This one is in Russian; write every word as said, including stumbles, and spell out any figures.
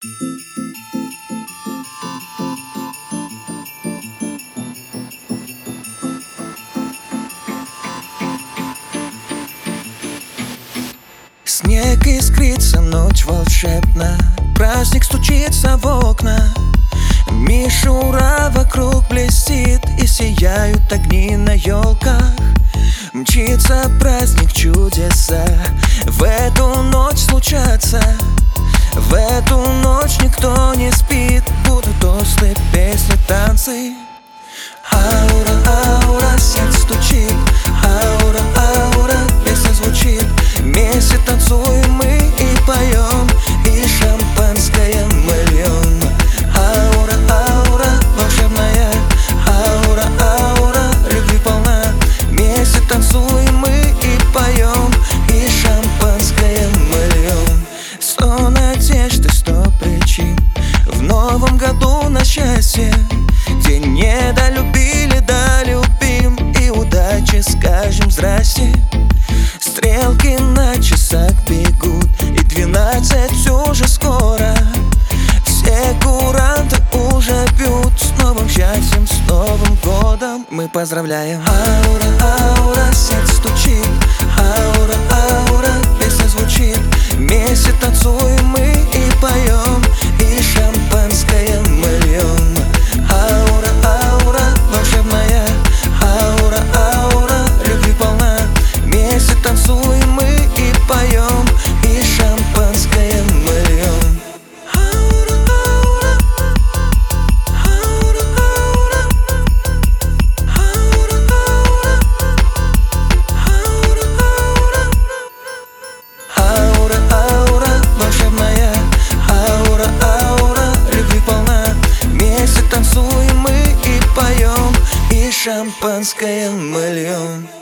Снег искрится, ночь волшебна, праздник стучится в окна. Мишура вокруг блестит, и сияют огни на елках. Мчится праздник, чудеса в эту ночь случатся. В эту ночь никто не спит, будут тосты, песни, танцы. Аура, аура, сердце стучит. Аура, аура, песня звучит. Вместе танцуем мы и поем, и шампанское мы льем. Аура, аура, волшебная. Аура, аура, любви полна. Вместе танцуем мы и поем, и шампанское мы льем. Сто надежд и сто причин в новом году на счастье, где недолюбили, долюбим, и удачи скажем здрасте. Стрелки на часах бегут, и двенадцать уже скоро. Все куранты уже пьют, с новым счастьем, с Новым годом мы поздравляем. Аура, аура, сердце стучит. Аура, аура, песня звучит. Вместе танцуем мы и поем, и шампанское мы льем. Аура, аура, волшебная. Аура, аура, любви полна. Вместе танцуем мы и поем, и шампанское мы льем. Аура, аура, аура, аура, аура, аура, аура, аура, аура, волшебная. Аура, аура, любви полна. Вместе танцуем мы и поем, и шампанское мы льем.